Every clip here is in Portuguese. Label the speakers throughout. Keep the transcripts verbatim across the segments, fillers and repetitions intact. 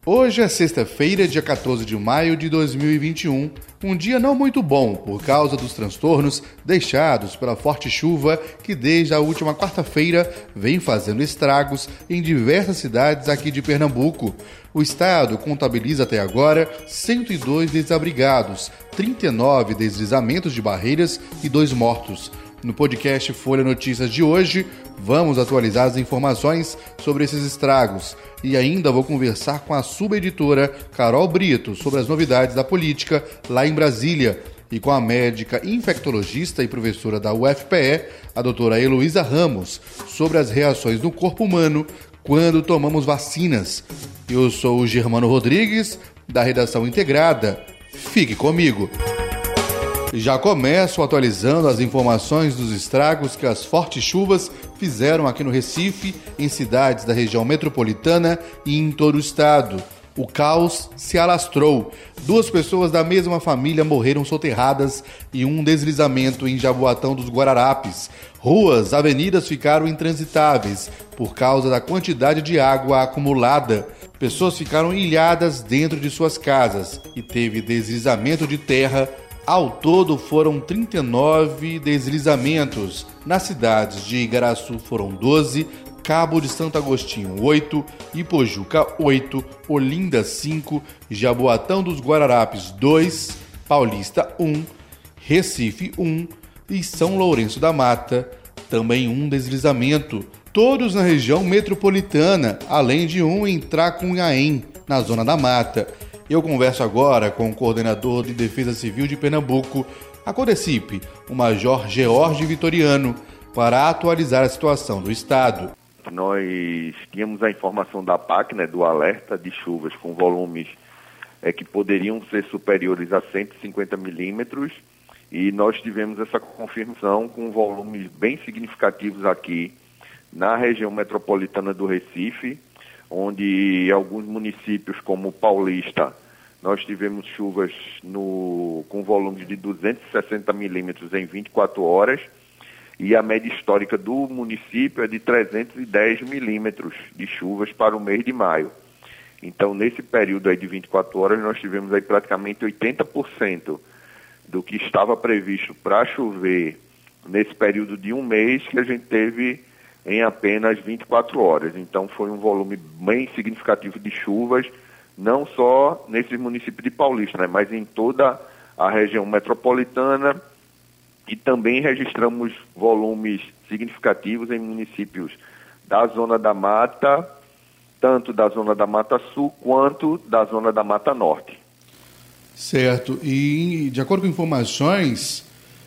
Speaker 1: Hoje é sexta-feira, dia quatorze de maio de dois mil e vinte e um, um dia não muito bom por causa dos transtornos deixados pela forte chuva que desde a última quarta-feira vem fazendo estragos em diversas cidades aqui de Pernambuco. O estado contabiliza até agora cento e dois desabrigados, trinta e nove deslizamentos de barreiras e dois mortos. No podcast Folha Notícias de hoje, vamos atualizar as informações sobre esses estragos e ainda vou conversar com a subeditora Carol Brito sobre as novidades da política lá em Brasília e com a médica infectologista e professora da U F P E, a doutora Heloísa Ramos, sobre as reações no corpo humano quando tomamos vacinas. Eu sou o Germano Rodrigues, da Redação Integrada. Fique comigo! Já começo atualizando as informações dos estragos que as fortes chuvas fizeram aqui no Recife, em cidades da região metropolitana e em todo o estado. O caos se alastrou. Duas pessoas da mesma família morreram soterradas e um deslizamento em Jaboatão dos Guararapes. Ruas, avenidas ficaram intransitáveis por causa da quantidade de água acumulada. Pessoas ficaram ilhadas dentro de suas casas e teve deslizamento de terra. Ao todo foram trinta e nove deslizamentos. Nas cidades de Igaraçu foram doze, Cabo de Santo Agostinho oito, Ipojuca oito, Olinda cinco, Jaboatão dos Guararapes dois, Paulista um, Recife um e São Lourenço da Mata também um deslizamento. Todos na região metropolitana, além de um em Tracunhaém, na Zona da Mata. Eu converso agora com o coordenador de Defesa Civil de Pernambuco, a Codecipe, o Major George Vitoriano, para atualizar a situação do estado.
Speaker 2: Nós tínhamos a informação da P A C, né, do alerta de chuvas com volumes é, que poderiam ser superiores a cento e cinquenta milímetros, e nós tivemos essa confirmação com volumes bem significativos aqui na região metropolitana do Recife, onde alguns municípios como Paulista, nós tivemos chuvas no, com volumes de duzentos e sessenta milímetros em vinte e quatro horas, e a média histórica do município é de trezentos e dez milímetros de chuvas para o mês de maio. Então, nesse período aí de vinte e quatro horas, nós tivemos aí praticamente oitenta por cento do que estava previsto para chover nesse período de um mês que a gente teve em apenas vinte e quatro horas. Então foi um volume bem significativo de chuvas, não só nesses municípios de Paulista, né, mas em toda a região metropolitana, e também registramos volumes significativos em municípios da Zona da Mata, tanto da Zona da Mata Sul quanto da Zona da Mata Norte.
Speaker 1: Certo. E de acordo com informações,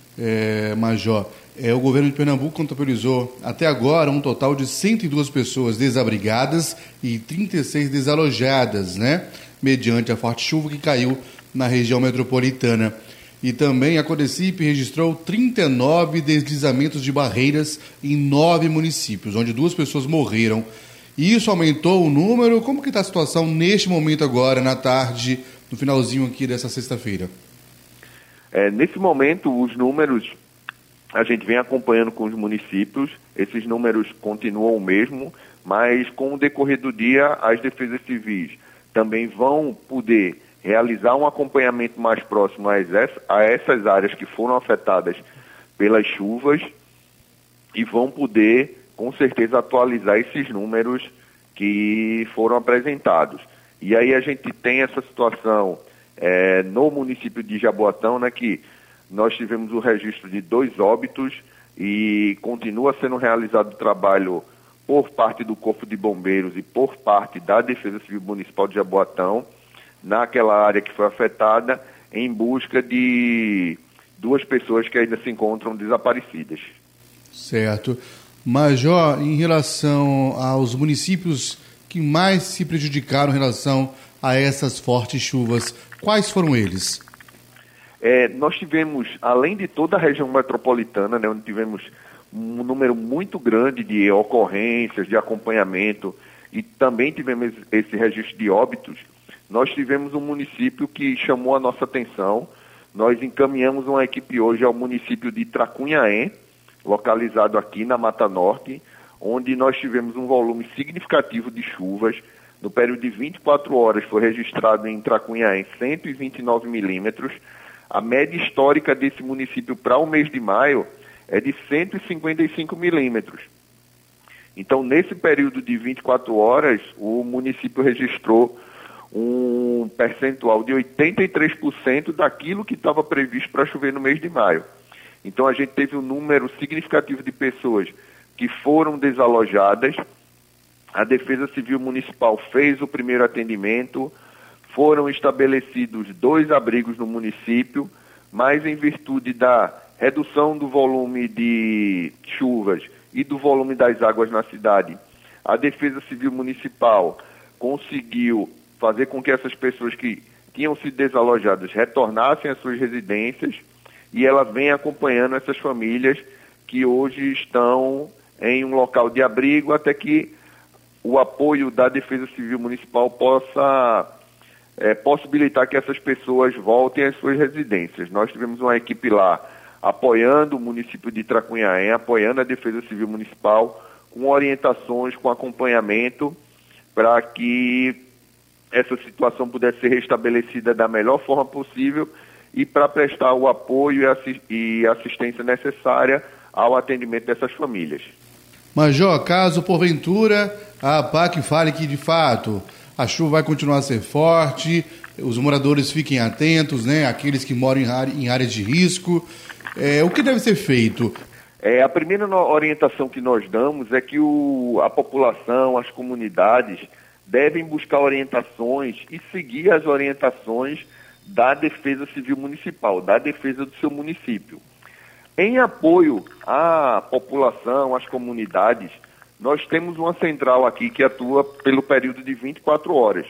Speaker 1: é, Major, É, o governo de Pernambuco contabilizou até agora um total de cento e duas pessoas desabrigadas e trinta e seis desalojadas, né? Mediante a forte chuva que caiu na região metropolitana. E também a Codecipe registrou trinta e nove deslizamentos de barreiras em nove municípios, onde duas pessoas morreram. E isso aumentou o número. Como que está a situação neste momento agora, na tarde, no finalzinho aqui dessa sexta-feira?
Speaker 2: É, nesse momento, os números... A gente vem acompanhando com os municípios, esses números continuam o mesmo, mas com o decorrer do dia, as defesas civis também vão poder realizar um acompanhamento mais próximo a essas áreas que foram afetadas pelas chuvas e vão poder, com certeza, atualizar esses números que foram apresentados. E aí a gente tem essa situação é, no município de Jaboatão, né, que nós tivemos o registro de dois óbitos e continua sendo realizado trabalho por parte do Corpo de Bombeiros e por parte da Defesa Civil Municipal de Jaboatão, naquela área que foi afetada, em busca de duas pessoas que ainda se encontram desaparecidas.
Speaker 1: Certo. Major, em relação aos municípios que mais se prejudicaram em relação a essas fortes chuvas, quais foram eles?
Speaker 2: É, nós tivemos, além de toda a região metropolitana, né, onde tivemos um número muito grande de ocorrências, de acompanhamento, e também tivemos esse registro de óbitos, nós tivemos um município que chamou a nossa atenção. Nós encaminhamos uma equipe hoje ao município de Tracunhaém, localizado aqui na Mata Norte, onde nós tivemos um volume significativo de chuvas, no período de vinte e quatro horas foi registrado em Tracunhaém cento e vinte e nove milímetros. A média histórica desse município para o mês de maio é de cento e cinquenta e cinco milímetros. Então, nesse período de vinte e quatro horas, o município registrou um percentual de oitenta e três por cento daquilo que estava previsto para chover no mês de maio. Então, a gente teve um número significativo de pessoas que foram desalojadas. A Defesa Civil Municipal fez o primeiro atendimento, foram estabelecidos dois abrigos no município, mas em virtude da redução do volume de chuvas e do volume das águas na cidade, a Defesa Civil Municipal conseguiu fazer com que essas pessoas que tinham sido desalojadas retornassem às suas residências, e ela vem acompanhando essas famílias que hoje estão em um local de abrigo até que o apoio da Defesa Civil Municipal possa é, possibilitar que essas pessoas voltem às suas residências. Nós tivemos uma equipe lá apoiando o município de Tracunhaém, apoiando a Defesa Civil Municipal, com orientações, com acompanhamento, para que essa situação pudesse ser restabelecida da melhor forma possível e para prestar o apoio e, assi- e assistência necessária ao atendimento dessas famílias.
Speaker 1: Major, caso porventura a APAC fale que de fato a chuva vai continuar a ser forte, os moradores fiquem atentos, né? Aqueles que moram em, área, em áreas de risco, é, o que deve ser feito?
Speaker 2: É, a primeira no- orientação que nós damos é que o, a população, as comunidades, devem buscar orientações e seguir as orientações da Defesa Civil Municipal, da defesa do seu município. Em apoio à população, às comunidades, nós temos uma central aqui que atua pelo período de vinte e quatro horas.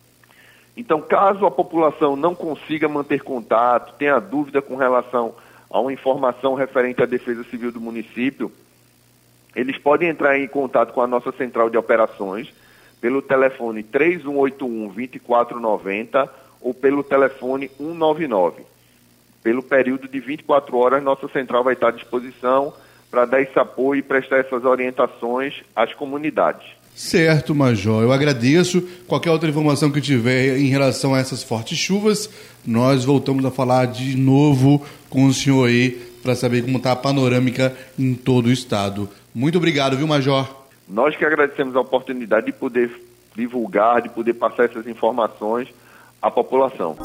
Speaker 2: Então, caso a população não consiga manter contato, tenha dúvida com relação a uma informação referente à Defesa Civil do município, eles podem entrar em contato com a nossa central de operações pelo telefone três um oito um, dois quatro nove zero ou pelo telefone um nove nove. Pelo período de vinte e quatro horas, nossa central vai estar à disposição para dar esse apoio e prestar essas orientações às comunidades.
Speaker 1: Certo, Major. Eu agradeço. Qualquer outra informação que tiver em relação a essas fortes chuvas, nós voltamos a falar de novo com o senhor aí para saber como está a panorâmica em todo o estado. Muito obrigado, viu, Major?
Speaker 2: Nós que agradecemos a oportunidade de poder divulgar, de poder passar essas informações à população.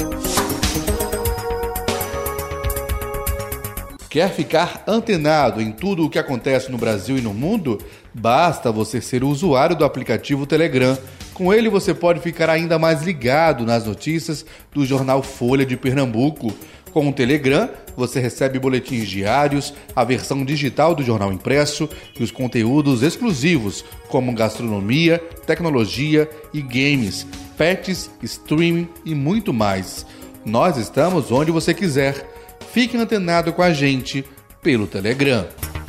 Speaker 1: Quer ficar antenado em tudo o que acontece no Brasil e no mundo? Basta você ser usuário do aplicativo Telegram. Com ele você pode ficar ainda mais ligado nas notícias do jornal Folha de Pernambuco. Com o Telegram, você recebe boletins diários, a versão digital do jornal impresso e os conteúdos exclusivos, como gastronomia, tecnologia e games, pets, streaming e muito mais. Nós estamos onde você quiser. Fique antenado com a gente pelo Telegram.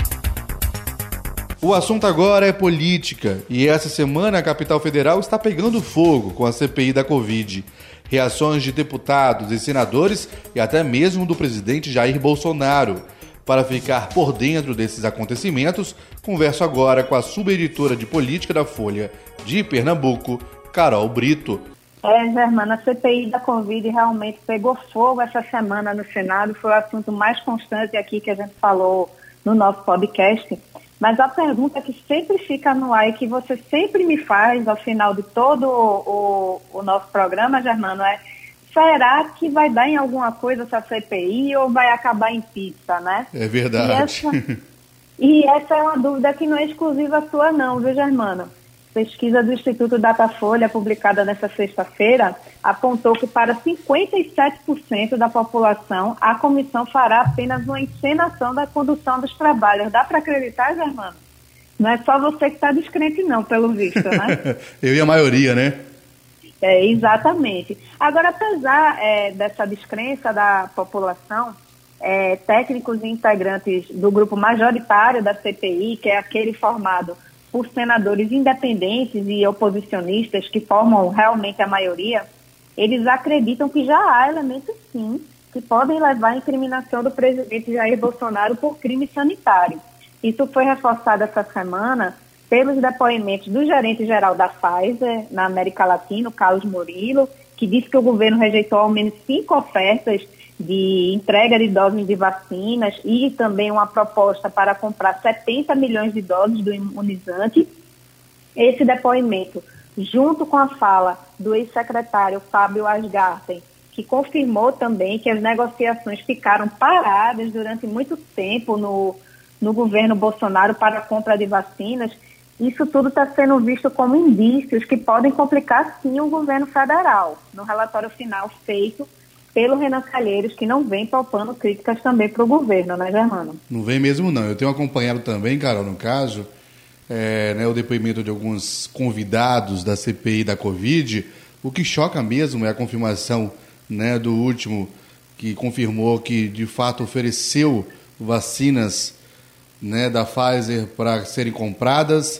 Speaker 1: O assunto agora é política e essa semana a capital federal está pegando fogo com a C P I da Covid. Reações de deputados e senadores e até mesmo do presidente Jair Bolsonaro. Para ficar por dentro desses acontecimentos, converso agora com a subeditora de política da Folha de Pernambuco, Carol Brito.
Speaker 3: É, Germana, a C P I da Covid realmente pegou fogo essa semana no Senado, foi o assunto mais constante aqui que a gente falou no nosso podcast, mas a pergunta que sempre fica no ar e que você sempre me faz ao final de todo o, o, o nosso programa, Germana, é: será que vai dar em alguma coisa essa C P I ou vai acabar em pizza, né?
Speaker 1: É verdade.
Speaker 3: E essa, e essa é uma dúvida que não é exclusiva sua não, viu, Germana? Pesquisa do Instituto Datafolha, publicada nesta sexta-feira, apontou que para cinquenta e sete por cento da população, a comissão fará apenas uma encenação da condução dos trabalhos. Dá para acreditar, Germano? Não é só você que está descrente, não, pelo visto, né?
Speaker 1: Eu e a maioria, né?
Speaker 3: É, exatamente. Agora, apesar é, dessa descrença da população, é, técnicos e integrantes do grupo majoritário da C P I, que é aquele formado por senadores independentes e oposicionistas, que formam realmente a maioria, eles acreditam que já há elementos, sim, que podem levar à incriminação do presidente Jair Bolsonaro por crime sanitário. Isso foi reforçado essa semana pelos depoimentos do gerente-geral da Pfizer na América Latina, o Carlos Murilo, que disse que o governo rejeitou ao menos cinco ofertas de entrega de doses de vacinas e também uma proposta para comprar setenta milhões de doses do imunizante. Esse depoimento, junto com a fala do ex-secretário Fábio Asgarten, que confirmou também que as negociações ficaram paradas durante muito tempo no, no governo Bolsonaro para a compra de vacinas, isso tudo está sendo visto como indícios que podem complicar, sim, o governo federal. No relatório final feito pelo Renan Calheiros, que não vem palpando críticas também para o governo, né, Germano?
Speaker 1: Não vem mesmo, não. Eu tenho acompanhado também, Carol, no caso, é, né, o depoimento de alguns convidados da C P I da Covid. O que choca mesmo é a confirmação, né, do último, que confirmou que, de fato, ofereceu vacinas, né, da Pfizer para serem compradas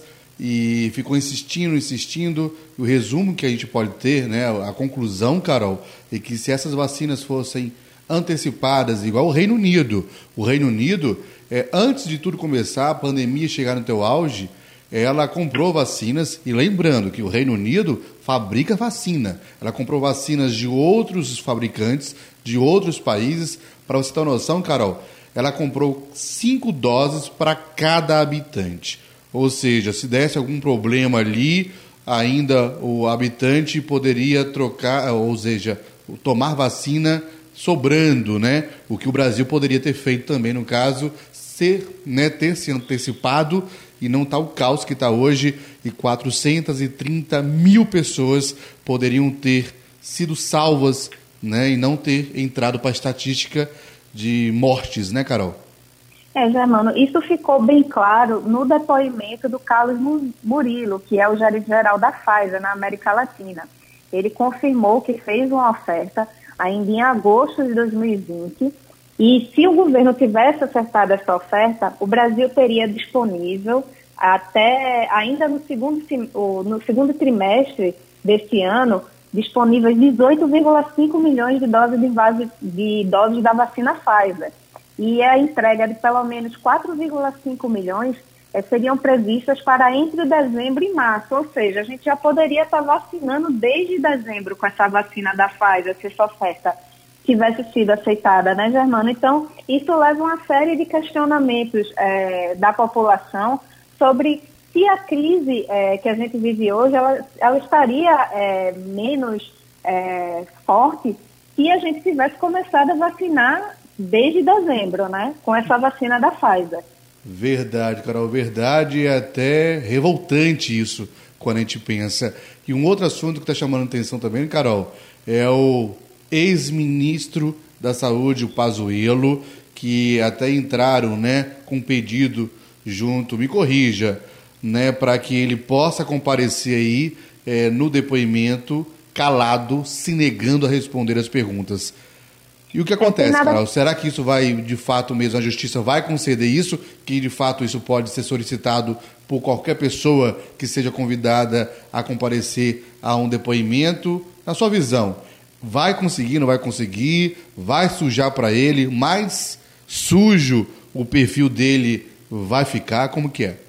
Speaker 1: e ficou insistindo, insistindo. O resumo que a gente pode ter, né, a conclusão, Carol, é que se essas vacinas fossem antecipadas, igual o Reino Unido, o Reino Unido, é, antes de tudo começar, a pandemia chegar no teu auge, ela comprou vacinas, e lembrando que o Reino Unido fabrica vacina, ela comprou vacinas de outros fabricantes, de outros países. Para você ter uma noção, Carol, ela comprou cinco doses para cada habitante. Ou seja, se desse algum problema ali, ainda o habitante poderia trocar, ou seja, tomar vacina sobrando, né? O que o Brasil poderia ter feito também, no caso, ser, né, ter se antecipado e não tá o caos que está hoje, e quatrocentas e trinta mil pessoas poderiam ter sido salvas, né, e não ter entrado para a estatística de mortes, né, Carol?
Speaker 3: É, Germano, isso ficou bem claro no depoimento do Carlos Murilo, que é o gerente-geral da Pfizer na América Latina. Ele confirmou que fez uma oferta ainda em agosto de dois mil e vinte, e se o governo tivesse acertado essa oferta, o Brasil teria disponível até, ainda no segundo, no segundo trimestre desse ano, disponíveis dezoito vírgula cinco milhões de doses de, base, de doses da vacina Pfizer. E a entrega de pelo menos quatro vírgula cinco milhões eh, seriam previstas para entre dezembro e março, ou seja, a gente já poderia estar vacinando desde dezembro com essa vacina da Pfizer, se essa oferta tivesse sido aceitada, né, Germano? Então, isso leva a uma série de questionamentos eh, da população sobre se a crise eh, que a gente vive hoje, ela, ela estaria eh, menos eh, forte se a gente tivesse começado a vacinar desde dezembro, né, com essa vacina da Pfizer.
Speaker 1: Verdade, Carol, verdade, é até revoltante isso, quando a gente pensa. E um outro assunto que está chamando a atenção também, Carol, é o ex-ministro da Saúde, o Pazuello, que até entraram, né, com pedido junto, me corrija, né, para que ele possa comparecer aí é, no depoimento calado, se negando a responder as perguntas. E o que acontece, nada... Carol? Será que isso vai, de fato mesmo, a justiça vai conceder isso? Que, de fato, isso pode ser solicitado por qualquer pessoa que seja convidada a comparecer a um depoimento? Na sua visão, vai conseguir, não vai conseguir? Vai sujar para ele? Mais sujo o perfil dele vai ficar? Como que é?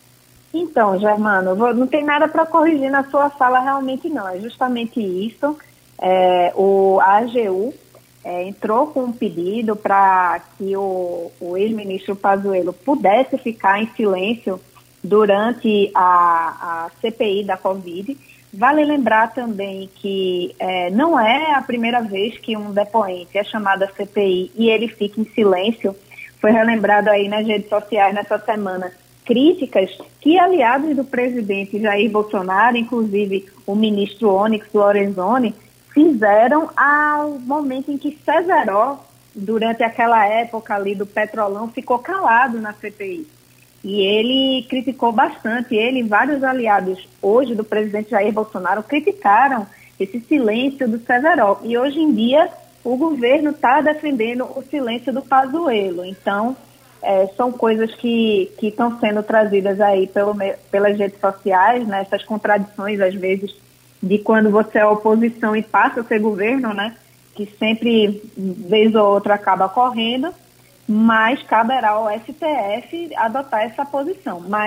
Speaker 3: Então, Germano, não tem nada para corrigir na sua fala, realmente não. É justamente isso. É, o A G U É, entrou com um pedido para que o, o ex-ministro Pazuello pudesse ficar em silêncio durante a, a C P I da Covid. Vale lembrar também que é, não é a primeira vez que um depoente é chamado à C P I e ele fica em silêncio. Foi relembrado aí nas redes sociais nessa semana críticas que aliados do presidente Jair Bolsonaro, inclusive o ministro Onyx Lorenzoni, fizeram ao momento em que Cesaró, durante aquela época ali do Petrolão, ficou calado na C P I. E ele criticou bastante, ele e vários aliados hoje do presidente Jair Bolsonaro criticaram esse silêncio do Cesaró. E hoje em dia o governo está defendendo o silêncio do Pazuello. Então, é, são coisas que que estão sendo trazidas aí pelo, pelas redes sociais, né, essas contradições às vezes de quando você é oposição e passa a ser governo, né, que sempre, vez ou outra, acaba correndo, mas caberá ao S T F adotar essa posição. Mas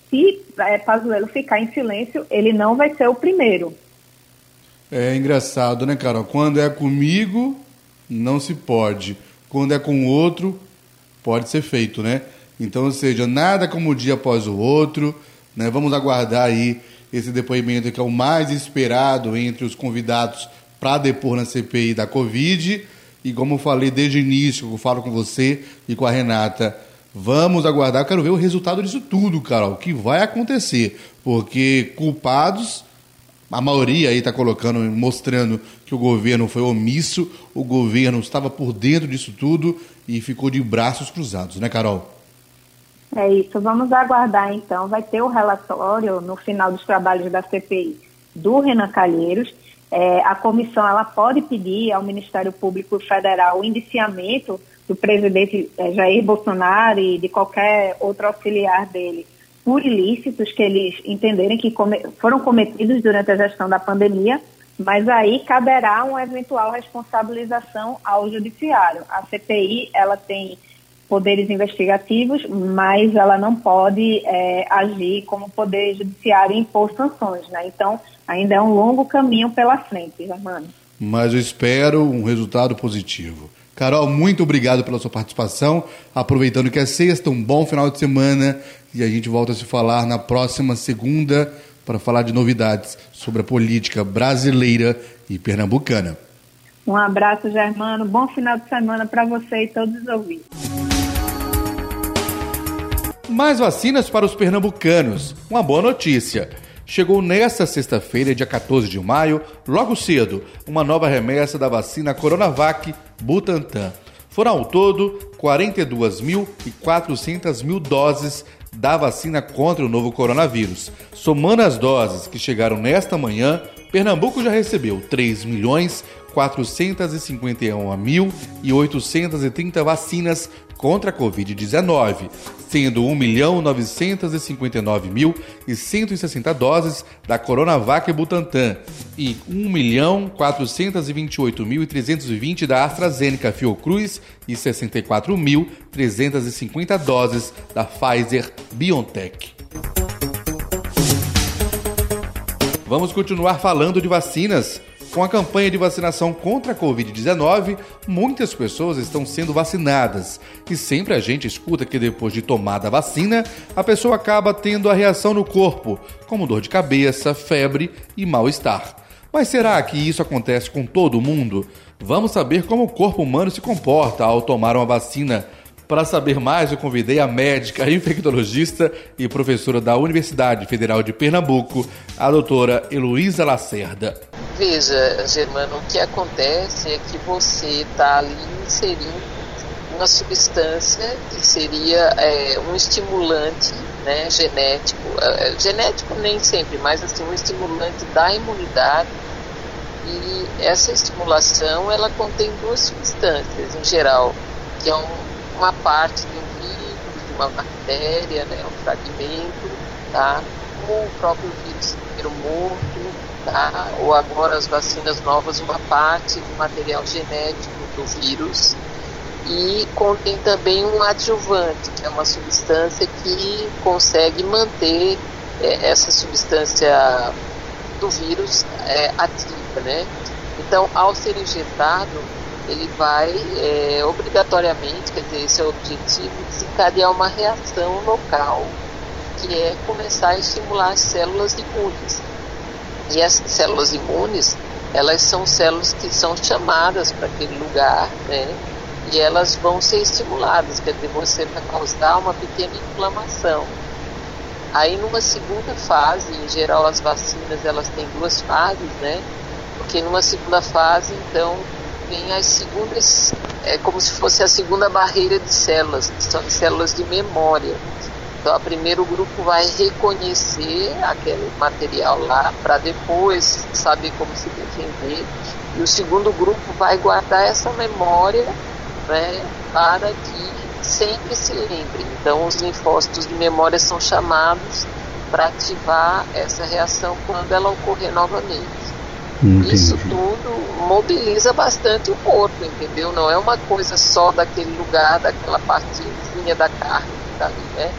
Speaker 3: se é, Pazuello ficar em silêncio, ele não vai ser o primeiro.
Speaker 1: É engraçado, né, Carol? Quando é comigo, não se pode. Quando é com o outro, pode ser feito, né? Então, ou seja, nada como um dia após o outro, né? Vamos aguardar aí esse depoimento que é o mais esperado entre os convidados para depor na C P I da Covid. E como eu falei desde o início, eu falo com você e com a Renata, vamos aguardar, eu quero ver o resultado disso tudo, Carol, o que vai acontecer, porque culpados, a maioria aí está colocando, mostrando que o governo foi omisso, o governo estava por dentro disso tudo e ficou de braços cruzados, né, Carol?
Speaker 3: É isso, vamos aguardar então, vai ter o relatório no final dos trabalhos da C P I do Renan Calheiros. É, a comissão ela pode pedir ao Ministério Público Federal o indiciamento do presidente é, Jair Bolsonaro e de qualquer outro auxiliar dele por ilícitos que eles entenderem que come, foram cometidos durante a gestão da pandemia, mas aí caberá uma eventual responsabilização ao judiciário. A C P I ela tem poderes investigativos, mas ela não pode é, agir como poder judiciário e impor sanções, né? Então, ainda é um longo caminho pela frente, Germano.
Speaker 1: Mas eu espero um resultado positivo. Carol, muito obrigado pela sua participação. Aproveitando que é sexta, um bom final de semana e a gente volta a se falar na próxima segunda para falar de novidades sobre a política brasileira e pernambucana.
Speaker 3: Um abraço, Germano. Bom final de semana para você e todos os ouvintes.
Speaker 1: Mais vacinas para os pernambucanos. Uma boa notícia. Chegou nesta sexta-feira, dia quatorze de maio, logo cedo, uma nova remessa da vacina Coronavac Butantan. Foram ao todo quarenta e duas mil e quatrocentas mil doses da vacina contra o novo coronavírus. Somando as doses que chegaram nesta manhã, Pernambuco já recebeu três milhões quatrocentos e cinquenta e um mil e oitocentos e trinta vacinas contra a covid dezenove, sendo um milhão novecentos e cinquenta e nove mil e cento e sessenta doses da Coronavac Butantan e um milhão quatrocentos e vinte e oito mil e trezentos e vinte da AstraZeneca Fiocruz e sessenta e quatro mil trezentos e cinquenta doses da Pfizer BioNTech. Vamos continuar falando de vacinas. Com a campanha de vacinação contra a covid dezenove, muitas pessoas estão sendo vacinadas. E sempre a gente escuta que depois de tomada a vacina, a pessoa acaba tendo a reação no corpo, como dor de cabeça, febre e mal-estar. Mas será que isso acontece com todo mundo? Vamos saber como o corpo humano se comporta ao tomar uma vacina. Para saber mais, eu convidei a médica infectologista e professora da Universidade Federal de Pernambuco, a doutora Heloísa Lacerda.
Speaker 4: Veja, Germano, o que acontece é que você está ali inserindo uma substância que seria é, um estimulante, né, genético, é, genético nem sempre, mas assim, um estimulante da imunidade. E essa estimulação, ela contém duas substâncias, em geral, que é um, uma parte de um vírus, de uma bactéria, né, um fragmento, tá, ou o próprio vírus inteiro morto, tá? Ou agora as vacinas novas, uma parte do material genético do vírus, e contém também um adjuvante, que é uma substância que consegue manter é, essa substância do vírus é, ativa, né? Então, ao ser injetado, ele vai é, obrigatoriamente, quer dizer, esse é o objetivo, desencadear uma reação local, que é começar a estimular as células imunes. E essas células imunes, elas são células que são chamadas para aquele lugar, né? E elas vão ser estimuladas, quer dizer, você vai causar uma pequena inflamação. Aí numa segunda fase, em geral as vacinas elas têm duas fases, né? Porque numa segunda fase, então, vem as segundas, é como se fosse a segunda barreira de células, que são as células de memória. Então, o primeiro grupo vai reconhecer aquele material lá para depois saber como se defender. E o segundo grupo vai guardar essa memória, né, para que sempre se lembre. Então, os linfócitos de memória são chamados para ativar essa reação quando ela ocorrer novamente. Entendi. Isso tudo mobiliza bastante o corpo, entendeu? Não é uma coisa só daquele lugar, daquela partezinha da carne que está ali, né?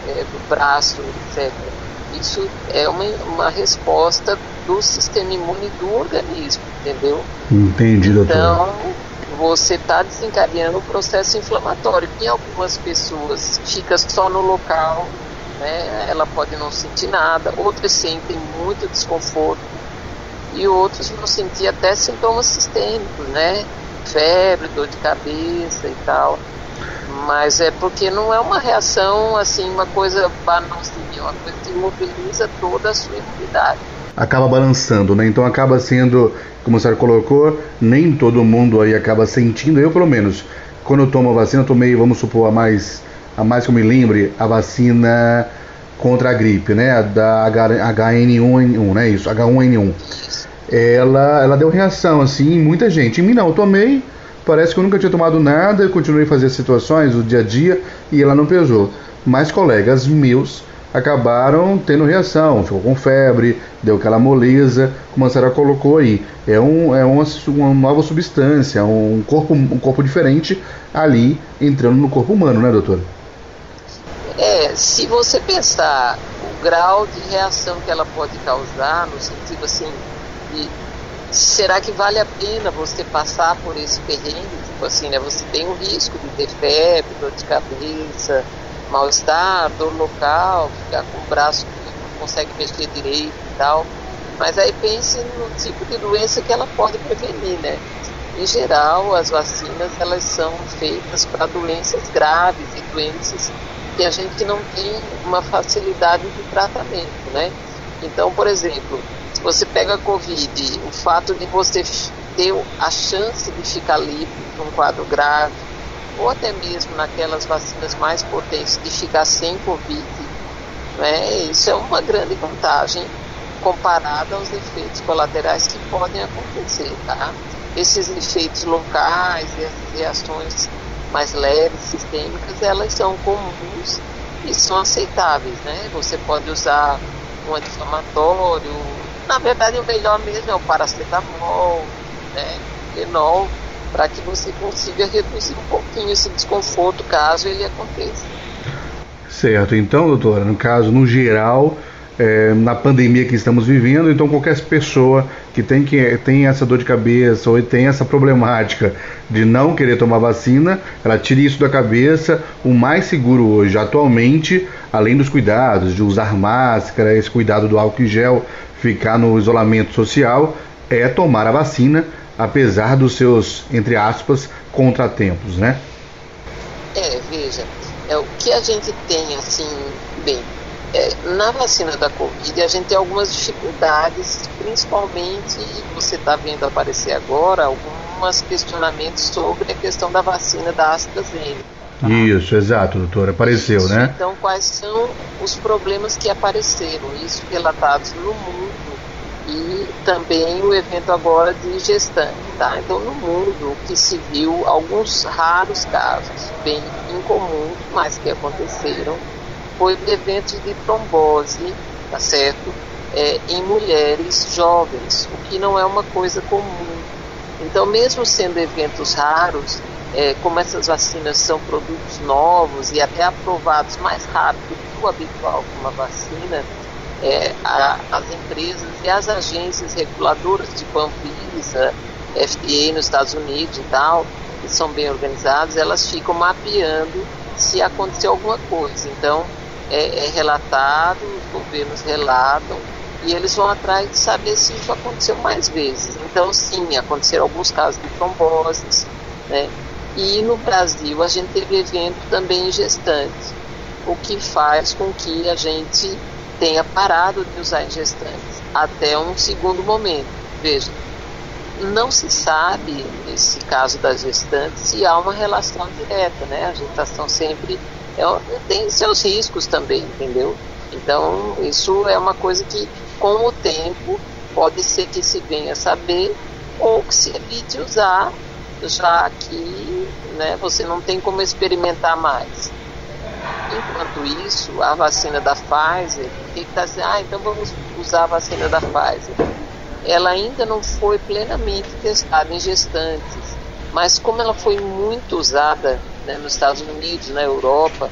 Speaker 4: é, do braço, etcétera. Isso é uma, uma resposta do sistema imune do organismo, entendeu?
Speaker 1: Entendi, doutor.
Speaker 4: Então, você está desencadeando o processo inflamatório. Em algumas pessoas fica só no local, né? Ela pode não sentir nada, outras sentem muito desconforto e outros vão sentir até sintomas sistêmicos, né? Febre, dor de cabeça e tal. Mas é porque não é uma reação assim, uma coisa banalzinha, uma coisa que mobiliza toda a sua imunidade.
Speaker 1: Acaba balançando, né? Então acaba sendo, como a senhora colocou, nem todo mundo aí acaba sentindo. Eu, pelo menos, quando eu tomo a vacina, eu tomei, vamos supor, a mais, a mais que eu me lembre, a vacina contra a gripe, né? A da H N um N um, né? Isso, H um N um. Ela, ela deu reação, assim, em muita gente. Em mim não, eu tomei, parece que eu nunca tinha tomado nada, eu continuei a fazer as situações, o dia a dia, e ela não pesou. Mas colegas meus acabaram tendo reação, ficou com febre, deu aquela moleza, como a senhora colocou aí. É, um, é uma, uma nova substância, um corpo, um corpo diferente ali entrando no corpo humano, né, doutora?
Speaker 4: É, se você pensar o grau de reação que ela pode causar, no sentido assim, de será que vale a pena você passar por esse perrengue? Tipo assim, né, você tem um risco de ter febre, dor de cabeça, mal-estar, dor local, ficar com o braço que não consegue mexer direito e tal. Mas aí pense no tipo de doença que ela pode prevenir, né? Em geral, as vacinas, elas são feitas para doenças graves e doenças que a gente não tem uma facilidade de tratamento, né? Então, por exemplo, se você pega a Covid, o fato de você ter a chance de ficar livre de um quadro grave, ou até mesmo naquelas vacinas mais potentes de ficar sem Covid, né? Isso é uma grande vantagem comparada aos efeitos colaterais que podem acontecer, tá? Esses efeitos locais e essas reações mais leves, sistêmicas, elas são comuns e são aceitáveis, né? Você pode usar um anti-inflamatório, na verdade o melhor mesmo é o paracetamol, né? Enol, para que você consiga reduzir um pouquinho esse desconforto caso ele aconteça.
Speaker 1: Certo, então, doutora, no caso, no geral, é, na pandemia que estamos vivendo, então qualquer pessoa que tem, que tem essa dor de cabeça ou tem essa problemática de não querer tomar vacina, ela tire isso da cabeça. O mais seguro hoje, atualmente, além dos cuidados de usar máscara, esse cuidado do álcool em gel, ficar no isolamento social, é tomar a vacina, apesar dos seus, entre aspas, contratempos, né?
Speaker 4: É, veja, é, o que a gente tem, assim, bem, é, na vacina da Covid a gente tem algumas dificuldades, principalmente, você está vendo aparecer agora, alguns questionamentos sobre a questão da vacina da AstraZeneca. Tá?
Speaker 1: Isso, exato, doutora, apareceu, isso, né?
Speaker 4: Então, quais são os problemas que apareceram, isso relatados no mundo, e também o evento agora de gestante, tá? Então, no mundo, o que se viu, alguns raros casos, bem incomuns, mas que aconteceram, foi eventos de trombose, tá certo? É, em mulheres jovens, o que não é uma coisa comum. Então, mesmo sendo eventos raros, é, como essas vacinas são produtos novos e até aprovados mais rápido que o habitual com uma vacina, É, a, as empresas e as agências reguladoras, tipo a Anvisa, F D A nos Estados Unidos e tal, que são bem organizadas, elas ficam mapeando se acontecer alguma coisa. Então, é, é relatado, os governos relatam, e eles vão atrás de saber se isso aconteceu mais vezes. Então, sim, aconteceram alguns casos de tromboses, né? E no Brasil, a gente teve evento também em gestantes, o que faz com que a gente tenha parado de usar em gestantes até um segundo momento. Veja, não se sabe, nesse caso das gestantes, se há uma relação direta, né? A gestação sempre é, tem seus riscos também, entendeu? Então, isso é uma coisa que, com o tempo, pode ser que se venha a saber ou que se evite usar, já que, né, você não tem como experimentar mais. Enquanto isso, a vacina da Pfizer, que está dizendo, ah, então vamos usar a vacina da Pfizer. Ela ainda não foi plenamente testada em gestantes, mas como ela foi muito usada, né, nos Estados Unidos, na Europa,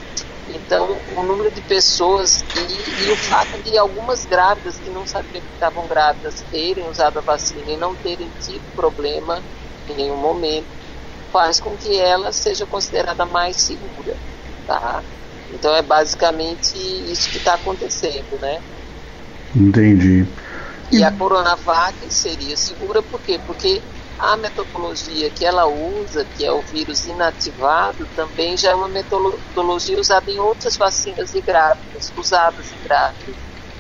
Speaker 4: Então, o número de pessoas e, e o fato de algumas grávidas que não sabiam que estavam grávidas terem usado a vacina e não terem tido problema em nenhum momento, faz com que ela seja considerada mais segura, tá? Então é basicamente isso que está acontecendo, né?
Speaker 1: Entendi.
Speaker 4: E a Coronavac seria segura por quê? Porque a metodologia que ela usa, que é o vírus inativado, também já é uma metodologia usada em outras vacinas de grávidas, usadas em grávidas.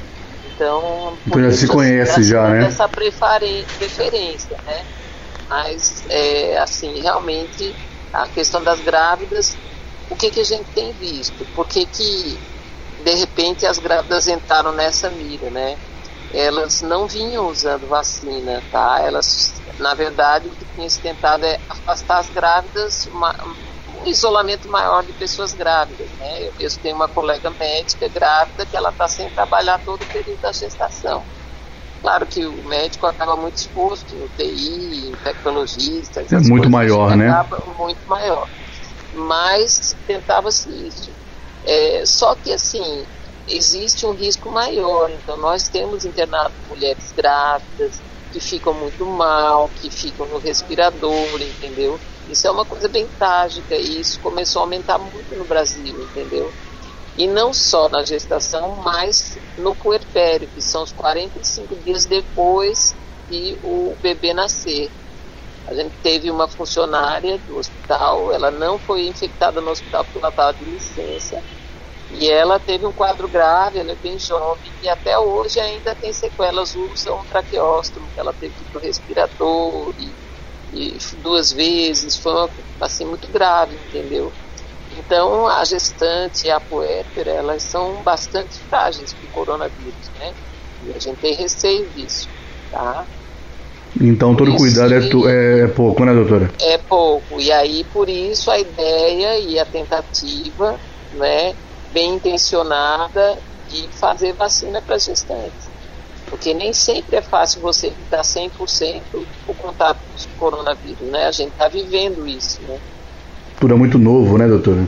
Speaker 4: Então,
Speaker 1: então já se conhece já, né?
Speaker 4: Essa preferência, né? Mas, é, assim, realmente, a questão das grávidas, o que, que a gente tem visto? Por que que, de repente, as grávidas entraram nessa mira, né? Elas não vinham usando vacina, tá? Elas, na verdade, o que tinha se tentado é afastar as grávidas, uma, um isolamento maior de pessoas grávidas, né? Eu mesmo tenho uma colega médica grávida que ela está sem trabalhar todo o período da gestação. Claro que o médico acaba muito exposto, no U T I, infectologista,
Speaker 1: é muito maior, né?
Speaker 4: Acaba muito maior. Mas tentava-se isso. É, só que, assim, existe um risco maior. Então, nós temos internado mulheres grávidas que ficam muito mal, que ficam no respirador, entendeu? Isso é uma coisa bem trágica e isso começou a aumentar muito no Brasil, entendeu? E não só na gestação, mas no puerpério, que são os quarenta e cinco dias depois de o bebê nascer. A gente teve uma funcionária do hospital, ela não foi infectada no hospital porque ela estava de licença, e ela teve um quadro grave, ela é bem jovem, e até hoje ainda tem sequelas, usa um traqueóstomo, que ela teve que ir para o respirador, e, e duas vezes, foi uma, assim, muito grave, entendeu? Então, a gestante e a puérpera, elas são bastante frágeis para o coronavírus, né? E a gente tem receio disso, tá?
Speaker 1: Então, todo cuidado é, tu, é, é pouco, né, doutora?
Speaker 4: É pouco. E aí, por isso, a ideia e a tentativa, né, bem intencionada de fazer vacina para gestantes. Porque nem sempre é fácil você evitar cem por cento o contato com o coronavírus, né? A gente está vivendo isso, né?
Speaker 1: Tudo é muito novo, né, doutora?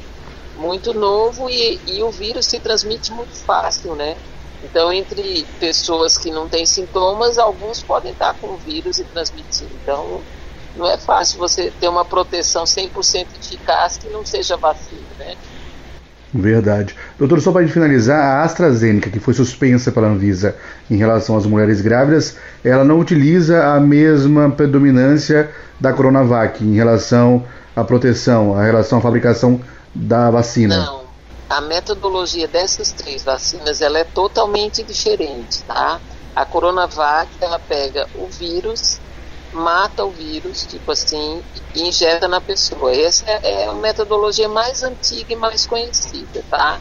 Speaker 4: Muito novo e, e o vírus se transmite muito fácil, né? Então, entre pessoas que não têm sintomas, alguns podem estar com o vírus e transmitir. Então, não é fácil você ter uma proteção cem por cento eficaz que não seja vacina, né?
Speaker 1: Verdade. Doutor, só para finalizar, a AstraZeneca, que foi suspensa pela Anvisa em relação às mulheres grávidas, ela não utiliza a mesma predominância da Coronavac em relação à proteção, a relação à fabricação da vacina.
Speaker 4: Não. A metodologia dessas três vacinas, ela é totalmente diferente, tá? A Coronavac, ela pega o vírus, mata o vírus, tipo assim, e injeta na pessoa. Essa é a metodologia mais antiga e mais conhecida, tá?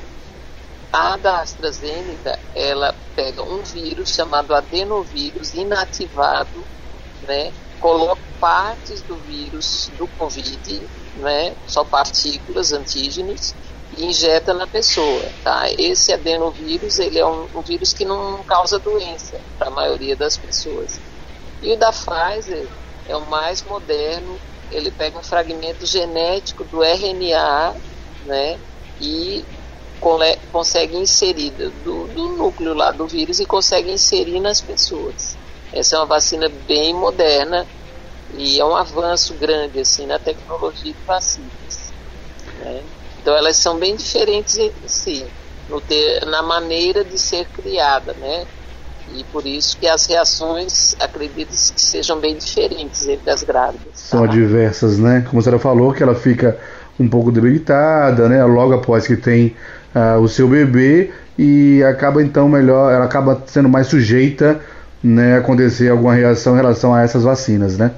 Speaker 4: A da AstraZeneca, ela pega um vírus chamado adenovírus inativado, né? Coloca partes do vírus do Covid, né? Só partículas, antígenos, e injeta na pessoa, tá? Esse adenovírus, ele é um, um vírus que não causa doença para a maioria das pessoas. E o da Pfizer é o mais moderno, ele pega um fragmento genético do R N A, né? E cole, consegue inserir do, do núcleo lá do vírus e consegue inserir nas pessoas. Essa é uma vacina bem moderna e é um avanço grande assim na tecnologia de vacinas, né? Então elas são bem diferentes entre si, no ter, na maneira de ser criada, né? E por isso que as reações, acredito que sejam bem diferentes entre as grávidas.
Speaker 1: São
Speaker 4: tá?
Speaker 1: diversas, né? Como a senhora falou, que ela fica um pouco debilitada, né? Logo após que tem uh, o seu bebê e acaba então melhor, ela acaba sendo mais sujeita, né, a acontecer alguma reação em relação a essas vacinas, né?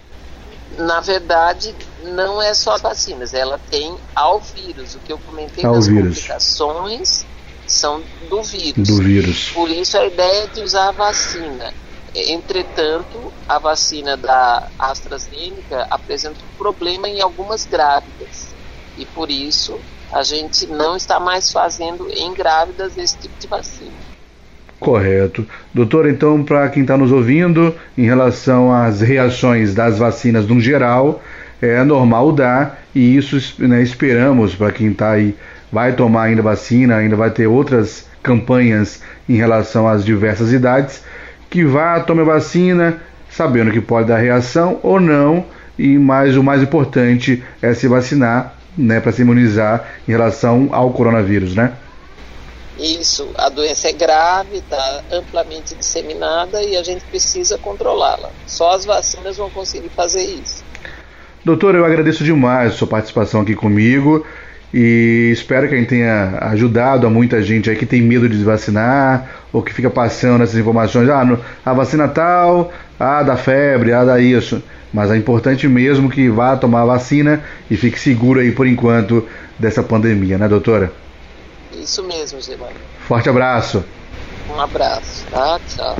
Speaker 4: Na verdade, não é só vacinas, ela tem ao vírus. O que eu comentei
Speaker 1: ao
Speaker 4: das
Speaker 1: vírus.
Speaker 4: complicações são do vírus.
Speaker 1: Do vírus.
Speaker 4: Por isso a ideia de usar a vacina. Entretanto, a vacina da AstraZeneca apresenta um problema em algumas grávidas. E por isso a gente não está mais fazendo em grávidas esse tipo de vacina.
Speaker 1: Correto. Doutor, então, para quem está nos ouvindo, em relação às reações das vacinas no geral, é normal dar, e isso, né, esperamos, para quem está aí vai tomar ainda vacina, ainda vai ter outras campanhas em relação às diversas idades, que vá, tome a vacina, sabendo que pode dar reação ou não, e mais, o mais importante é se vacinar, né, para se imunizar em relação ao coronavírus, né?
Speaker 4: Isso, a doença é grave, está amplamente disseminada e a gente precisa controlá-la. Só as vacinas vão conseguir fazer isso.
Speaker 1: Doutor, eu agradeço demais a sua participação aqui comigo e espero que a gente tenha ajudado a muita gente aí que tem medo de se vacinar ou que fica passando essas informações, ah, no, a vacina tal, ah, dá febre, ah, dá isso. Mas é importante mesmo que vá tomar a vacina e fique seguro aí por enquanto dessa pandemia, né, doutora?
Speaker 4: Isso mesmo, Germano.
Speaker 1: Forte abraço.
Speaker 4: Um abraço, tá? Tchau.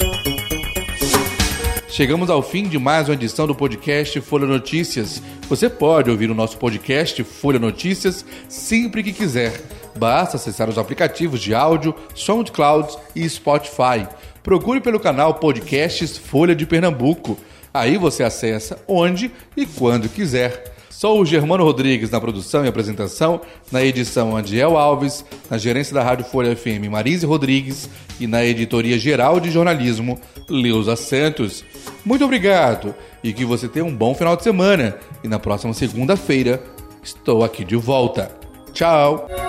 Speaker 1: Chegamos ao fim de mais uma edição do podcast Folha Notícias. Você pode ouvir o nosso podcast Folha Notícias sempre que quiser. Basta acessar os aplicativos de áudio, SoundCloud e Spotify. Procure pelo canal Podcasts Folha de Pernambuco. Aí você acessa onde e quando quiser. Sou o Germano Rodrigues na produção e apresentação, na edição Andiel Alves, na gerência da Rádio Folha F M Marise Rodrigues e na editoria geral de jornalismo Leusa Santos. Muito obrigado e que você tenha um bom final de semana. E na próxima segunda-feira estou aqui de volta. Tchau!